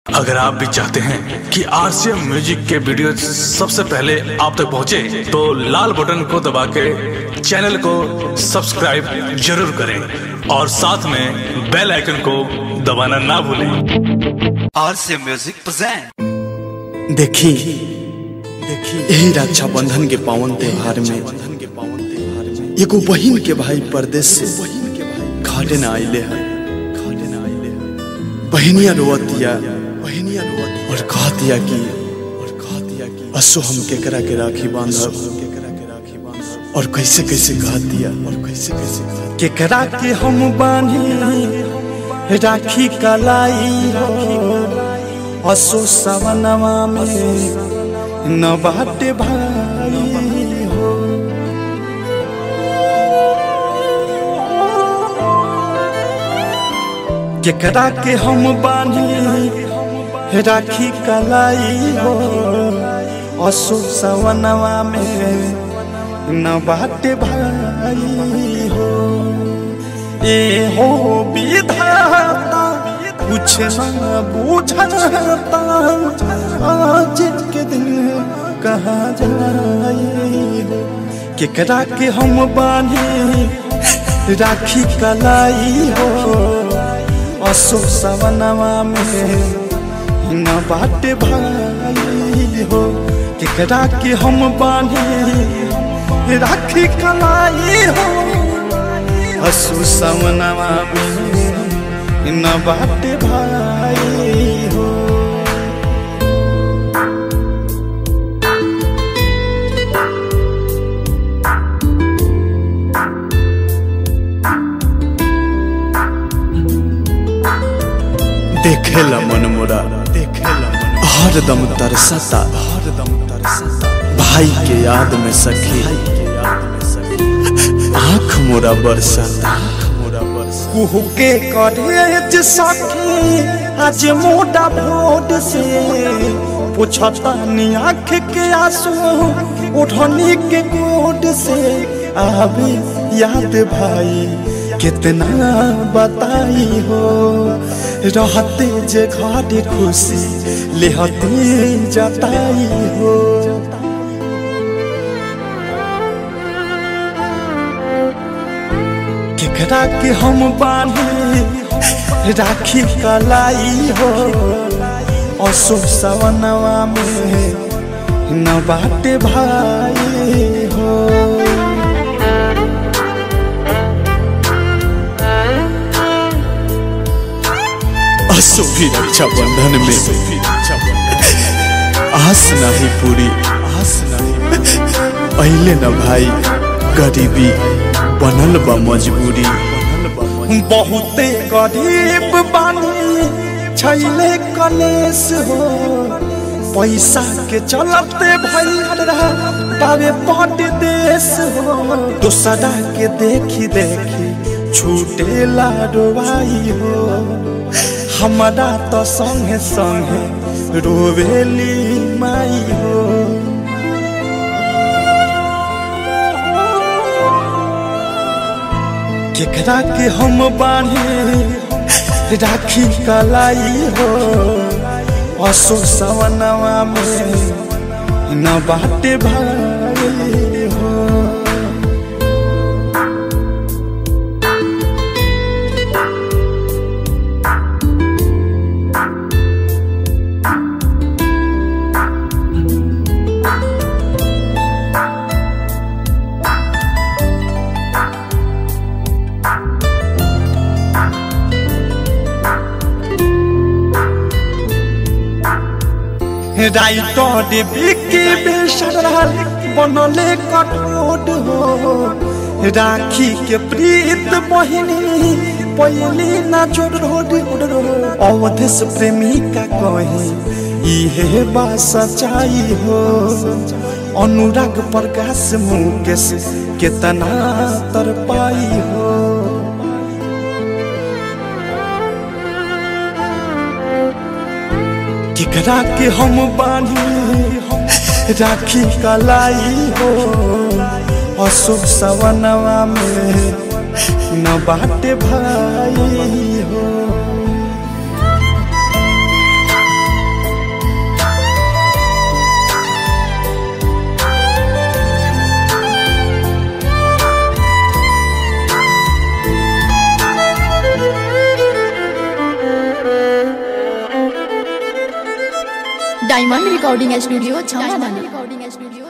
अगर आप भी चाहते हैं कि आरसीएम म्यूजिक के वीडियो सबसे पहले आप तक पहुंचे, तो लाल बटन को दबा के चैनल को सब्सक्राइब जरूर करें और साथ में बेल आइकन को दबाना ना भूलें। RCM music present. देखी यही रक्षाबंधन के पावन त्योहार में एगो बहिन के भाई परदेश से घरे न आइले है। बहनिया रोवतिया और कहतिया कि असो हम केकरा के राखी बांधब, और कैसे कैसे कहतिया केकरा के हम बांधी राखी कलाई हो। असो सवनवा में न बाटे भाई हो। केकरा के हम बांधी राखी कलाई हो। असो सवनवा में न बाटे भाई हो। ए हो विधाता कुछ न बुझाता, आज के दिन कहाँ जाई हो। केकरा के हम बांधी राखी कलाई हो। असो सवनवा में न बाटे भाई हो। केकरा के हम बांधी राखी कलाई हो। असो सवनवा में न बाटे भाई हो। देखेला मन मोरा हरदम तरसता, भाई के याद में सखी आँख मोरा बरसता। कुहू के करे सखी आज मोटा भोट से पूछता नी आँख के आंसू उठनी के कोड से। आवे याद भाई कितना बताई हो। रहते जे घर खुशी लेहते जताई हो। केकरा के हम बांधी राखी कलाई हो। असो सवनवा में न बाटे भाई हो। असो भी रक्षाबंधन में आस नहीं पूरी अइले न भाई, गरीबी बनल बा मजबूरी। बहुते गरीब बानी छैले कलेश हो। पैसा के चलते भैया बाबे पट देश हो। दूसरा के देखी देखी छूटे लाडवाई हो। हमारा तो संगे संगे रोवेली माई हो। केकरा के हम बांधी राखी कलाई हो। असो सवनवा में न बाटे भाई हो। राइटर बिकी बेसराल बनले कठोर हो। राखी के प्रीत बहिनी पहली ना जोड़। अवधेश प्रेमिका कहे इहे बात सच्चाई हो। अनुराग प्रकाश मुकेश केतना तरपाई हो। केकरा के हम बांधी राखी कलाई हो। असो सवनवा में न बाटे भाई हो। Diamond recording studio Chhawra.